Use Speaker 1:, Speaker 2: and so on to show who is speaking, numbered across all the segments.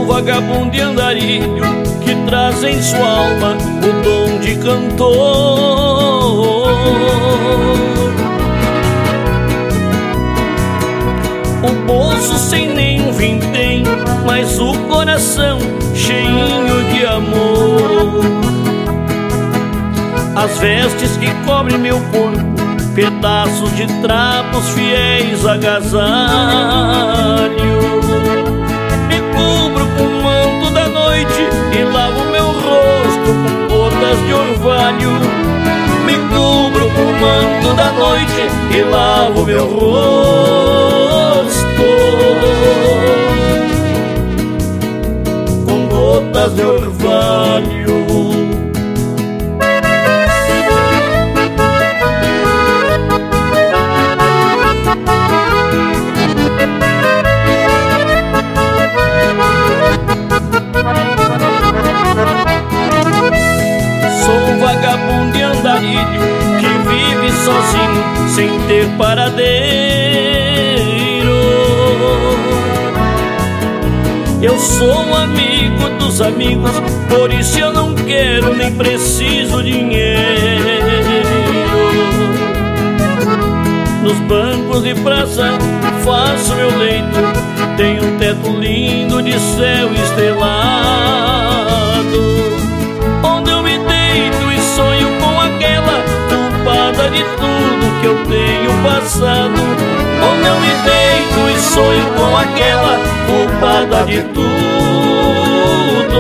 Speaker 1: Sou vagabundo e andarilho que traz em sua alma o dom de cantor. O bolso sem nenhum vintém, mas o coração cheinho de amor. As vestes que cobrem meu corpo, pedaços de trapos fiéis agasalho. Me cubro com o manto da noite e lavo meu rosto com gotas de orvalho. Me cubro com o manto da noite e lavo meu rosto com gotas de orvalho. Sou vagabundo e andarilho que vive sozinho sem ter paradeiro. Eu sou amigo dos amigos, por isso eu não quero nem preciso dinheiro. Nos bancos de praça faço meu leito, tenho um teto lindo de céu estrelado, onde eu me deito e sonho com aquela culpada de tudo que eu tenho passado. Onde eu me deito e sonho com aquela culpada de tudo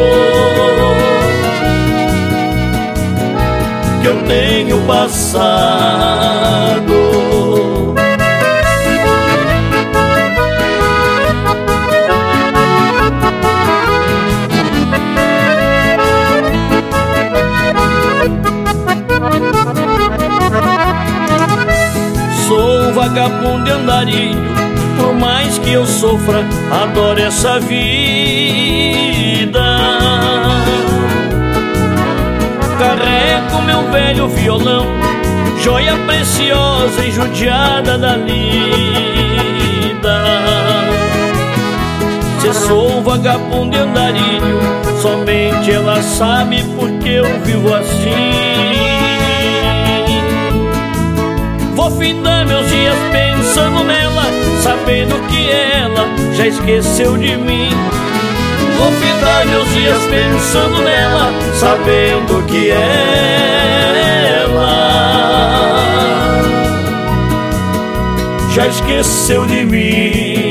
Speaker 1: que eu tenho passado. Sou vagabundo e andarilho, por mais que eu sofra, adoro essa vida. Carrego meu velho violão, joia preciosa e judiada da lida. Se sou vagabundo e andarilho, somente ela sabe porque eu vivo assim. Vou findar meus dias pensando nela, sabendo que ela já esqueceu de mim. Vou findar meus dias pensando nela, sabendo que ela já esqueceu de mim.